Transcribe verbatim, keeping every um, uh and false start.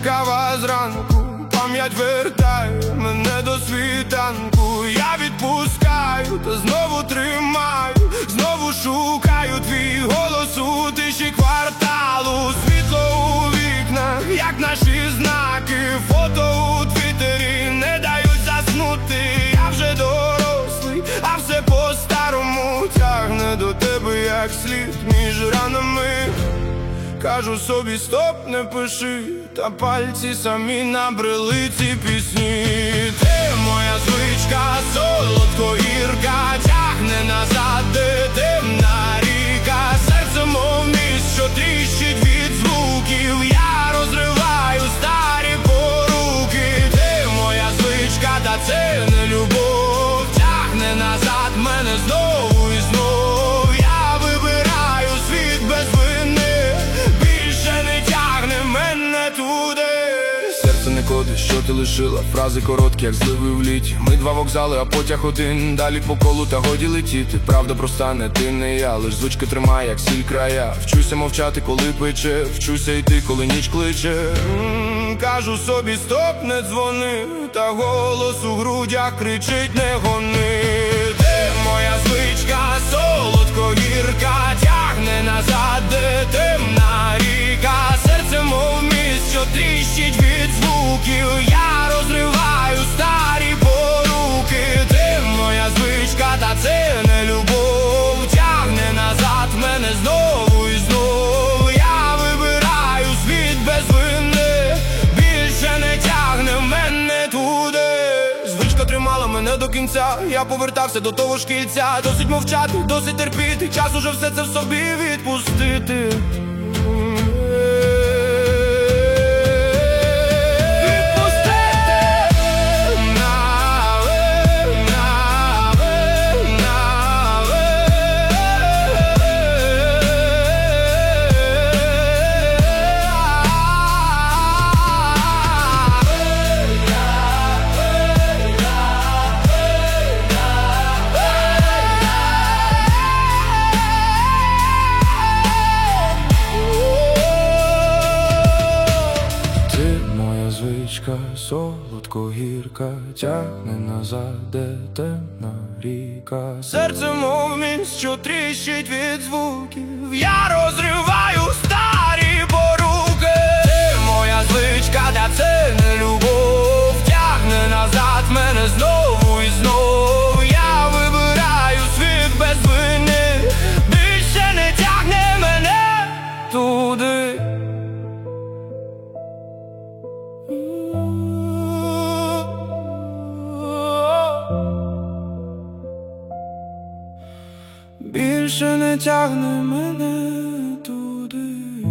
кава зранку, пам'ять вертає мене до світанку. Я відпускаю, та знову тримаю, знову шукаю твій голос у тиші кварталу. Світло у вікнах, як наші знаки, фото у твіттері не дають заснути. Я вже дорослий, а все по-старому тягне до тебе, як слід між ранами. Кажу собі стоп, не пиши, та пальці самі набрели ці пісні. Ти моя звичка, солодко-гірка, тягне назад, де темна ріка. Серце мов міст, що тріщить від звуків. Я розриваю старі поруки. Ти моя звичка, та це не любов. Тягне назад мене знову і знов. Я вибираю світ без вини, більше не тягне мене туди. Серце не коди, що ти лишила, фрази короткі, як зливи в літі. Ми два вокзали, а потяг один, далі по колу та годі летіти. Правда проста, не ти, не я, лиш звичка тримає, як сіль края. Вчуся мовчати, коли пече, вчуся йти, коли ніч кличе. М-м, кажу собі стоп, не дзвони, та голос у грудях кричить не гони. Ти моя звичка, солодко-гірка, тягне назад, де темна ріка. Серце мов міст, що тріщить від звуків. Я розриваю старі поруки. Ти моя звичка, та це не любов. Тягне назад мене знову і знову. Я вибираю світ без вини, більше не тягне мене туди. Звичка тримала мене до кінця, я повертався до того ж кільця. Досить мовчати, досить терпіти, час уже все це в собі відпустити. Звичка, солодко-гірка, тягне назад, де темна ріка. Серце мов міст, що тріщить від звуків. Я розриваю старі поруки. Ти моя звичка, та це не любов. Тягне назад мене знову і знову. Я вибираю світ без вини, більше не тягне мене туди. Більше не тягне мене туди.